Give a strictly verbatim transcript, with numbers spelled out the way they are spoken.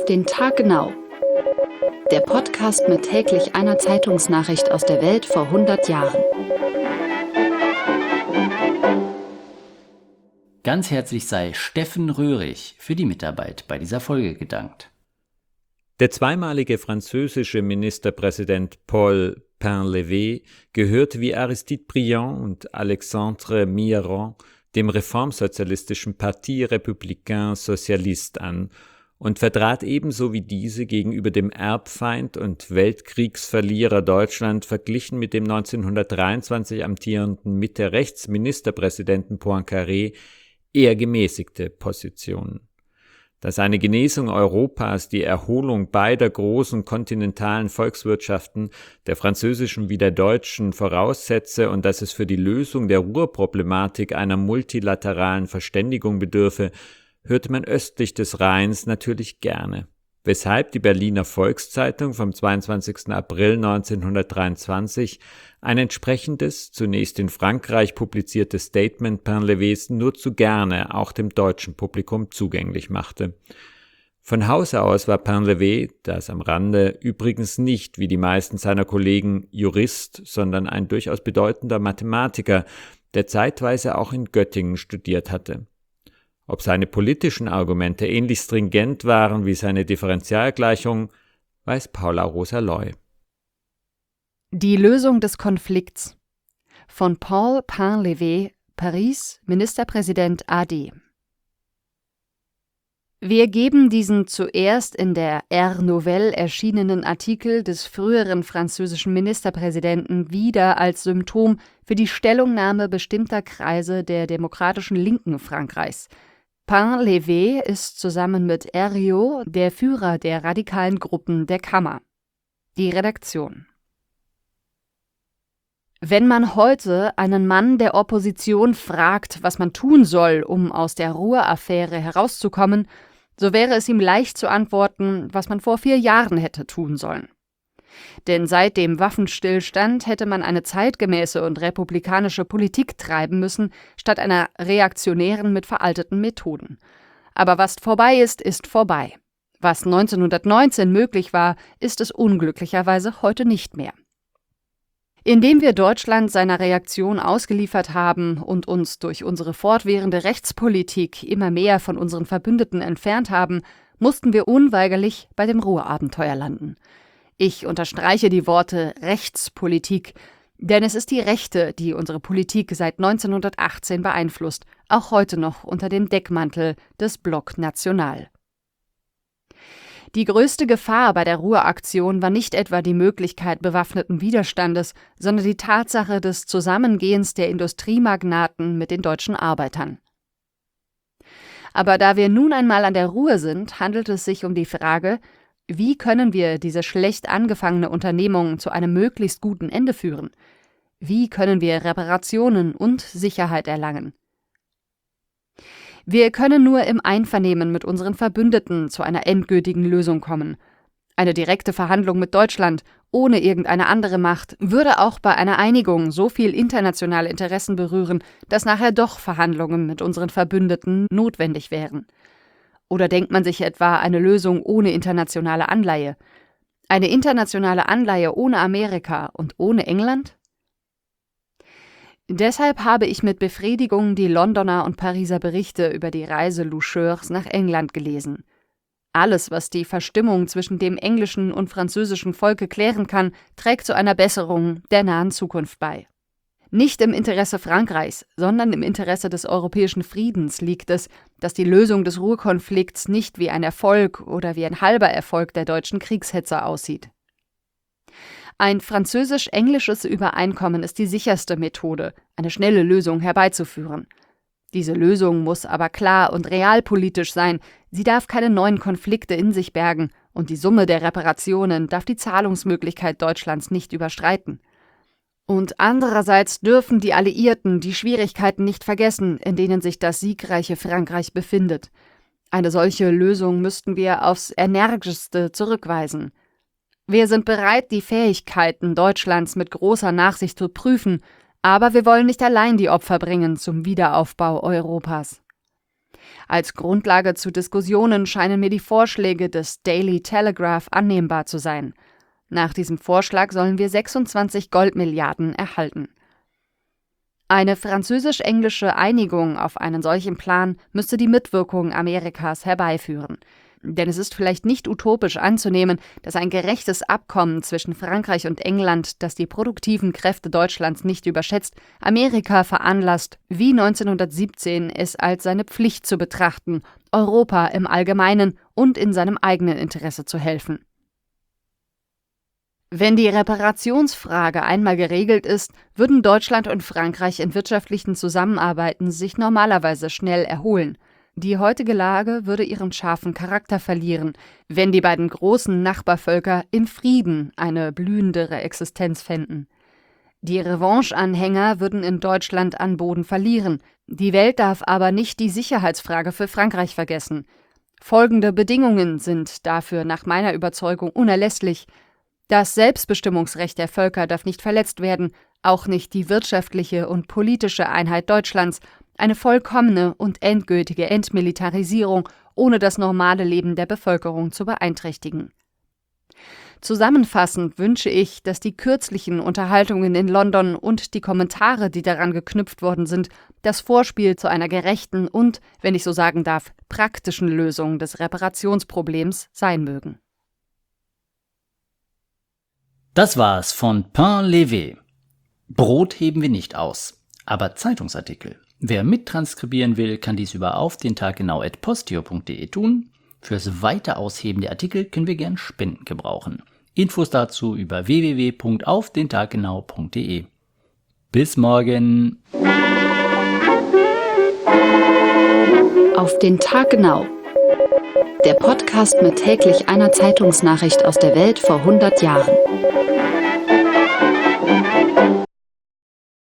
den Tag genau. Der Podcast mit täglich einer Zeitungsnachricht aus der Welt vor hundert Jahren. Ganz herzlich sei Steffen Röhrig für die Mitarbeit bei dieser Folge gedankt. Der zweimalige französische Ministerpräsident Paul Painlevé gehört wie Aristide Briand und Alexandre Mitterrand dem reformsozialistischen Parti Républicain Socialiste an und vertrat ebenso wie diese gegenüber dem Erbfeind und Weltkriegsverlierer Deutschland verglichen mit dem neunzehnhundertdreiundzwanzig amtierenden Mitte-Rechts-Ministerpräsidenten Poincaré eher gemäßigte Positionen. Dass eine Genesung Europas die Erholung beider großen kontinentalen Volkswirtschaften, der französischen wie der deutschen, voraussetze und dass es für die Lösung der Ruhrproblematik einer multilateralen Verständigung bedürfe, hörte man östlich des Rheins natürlich gerne. Weshalb die Berliner Volkszeitung vom zweiundzwanzigsten April neunzehnhundertdreiundzwanzig ein entsprechendes, zunächst in Frankreich publiziertes Statement Painlevés nur zu gerne auch dem deutschen Publikum zugänglich machte. Von Hause aus war Painlevé, das am Rande, übrigens nicht, wie die meisten seiner Kollegen, Jurist, sondern ein durchaus bedeutender Mathematiker, der zeitweise auch in Göttingen studiert hatte. Ob seine politischen Argumente ähnlich stringent waren wie seine Differentialgleichung, weiß Paula Rosa-Loy. Die Lösung des Konflikts von Paul Painlevé, Paris, Ministerpräsident A D. Wir geben diesen zuerst in der Air Nouvelle erschienenen Artikel des früheren französischen Ministerpräsidenten wieder als Symptom für die Stellungnahme bestimmter Kreise der demokratischen Linken Frankreichs. Painlevé ist zusammen mit Herriot der Führer der radikalen Gruppen der Kammer. Die Redaktion. Wenn man heute einen Mann der Opposition fragt, was man tun soll, um aus der Ruhr-Affäre herauszukommen, so wäre es ihm leicht zu antworten, was man vor vier Jahren hätte tun sollen. Denn seit dem Waffenstillstand hätte man eine zeitgemäße und republikanische Politik treiben müssen, statt einer reaktionären mit veralteten Methoden. Aber was vorbei ist, ist vorbei. Was neunzehnhundertneunzehn möglich war, ist es unglücklicherweise heute nicht mehr. Indem wir Deutschland seiner Reaktion ausgeliefert haben und uns durch unsere fortwährende Rechtspolitik immer mehr von unseren Verbündeten entfernt haben, mussten wir unweigerlich bei dem Ruhrabenteuer landen. Ich unterstreiche die Worte Rechtspolitik, denn es ist die Rechte, die unsere Politik seit neunzehnhundertachtzehn beeinflusst, auch heute noch unter dem Deckmantel des Bloc National. Die größte Gefahr bei der Ruhraktion war nicht etwa die Möglichkeit bewaffneten Widerstandes, sondern die Tatsache des Zusammengehens der Industriemagnaten mit den deutschen Arbeitern. Aber da wir nun einmal an der Ruhr sind, handelt es sich um die Frage, wie können wir diese schlecht angefangene Unternehmung zu einem möglichst guten Ende führen? Wie können wir Reparationen und Sicherheit erlangen? Wir können nur im Einvernehmen mit unseren Verbündeten zu einer endgültigen Lösung kommen. Eine direkte Verhandlung mit Deutschland ohne irgendeine andere Macht würde auch bei einer Einigung so viel internationale Interessen berühren, dass nachher doch Verhandlungen mit unseren Verbündeten notwendig wären. Oder denkt man sich etwa eine Lösung ohne internationale Anleihe? Eine internationale Anleihe ohne Amerika und ohne England? Deshalb habe ich mit Befriedigung die Londoner und Pariser Berichte über die Reise Loucheurs nach England gelesen. Alles, was die Verstimmung zwischen dem englischen und französischen Volke klären kann, trägt zu einer Besserung der nahen Zukunft bei. Nicht im Interesse Frankreichs, sondern im Interesse des europäischen Friedens liegt es, dass die Lösung des Ruhrkonflikts nicht wie ein Erfolg oder wie ein halber Erfolg der deutschen Kriegshetzer aussieht. Ein französisch-englisches Übereinkommen ist die sicherste Methode, eine schnelle Lösung herbeizuführen. Diese Lösung muss aber klar und realpolitisch sein, sie darf keine neuen Konflikte in sich bergen und die Summe der Reparationen darf die Zahlungsmöglichkeit Deutschlands nicht überschreiten. Und andererseits dürfen die Alliierten die Schwierigkeiten nicht vergessen, in denen sich das siegreiche Frankreich befindet. Eine solche Lösung müssten wir aufs Energischste zurückweisen. Wir sind bereit, die Fähigkeiten Deutschlands mit großer Nachsicht zu prüfen, aber wir wollen nicht allein die Opfer bringen zum Wiederaufbau Europas. Als Grundlage zu Diskussionen scheinen mir die Vorschläge des Daily Telegraph annehmbar zu sein. Nach diesem Vorschlag sollen wir sechsundzwanzig Goldmilliarden erhalten. Eine französisch-englische Einigung auf einen solchen Plan müsste die Mitwirkung Amerikas herbeiführen. Denn es ist vielleicht nicht utopisch anzunehmen, dass ein gerechtes Abkommen zwischen Frankreich und England, das die produktiven Kräfte Deutschlands nicht überschätzt, Amerika veranlasst, wie neunzehnhundertsiebzehn es als seine Pflicht zu betrachten, Europa im Allgemeinen und in seinem eigenen Interesse zu helfen. Wenn die Reparationsfrage einmal geregelt ist, würden Deutschland und Frankreich in wirtschaftlichen Zusammenarbeiten sich normalerweise schnell erholen. Die heutige Lage würde ihren scharfen Charakter verlieren, wenn die beiden großen Nachbarvölker in Frieden eine blühendere Existenz fänden. Die Revanche-Anhänger würden in Deutschland an Boden verlieren. Die Welt darf aber nicht die Sicherheitsfrage für Frankreich vergessen. Folgende Bedingungen sind dafür nach meiner Überzeugung unerlässlich. Das Selbstbestimmungsrecht der Völker darf nicht verletzt werden, auch nicht die wirtschaftliche und politische Einheit Deutschlands, eine vollkommene und endgültige Entmilitarisierung, ohne das normale Leben der Bevölkerung zu beeinträchtigen. Zusammenfassend wünsche ich, dass die kürzlichen Unterhaltungen in London und die Kommentare, die daran geknüpft worden sind, das Vorspiel zu einer gerechten und, wenn ich so sagen darf, praktischen Lösung des Reparationsproblems sein mögen. Das war's von Pain Levé. Brot heben wir nicht aus, aber Zeitungsartikel. Wer mittranskribieren will, kann dies über auf den Tag genau at posteo punkt de tun. Fürs weiter Ausheben der Artikel können wir gern Spenden gebrauchen. Infos dazu über w w w punkt auf den tag genau punkt de. Bis morgen! Auf den Tag genau. Der Podcast mit täglich einer Zeitungsnachricht aus der Welt vor hundert Jahren.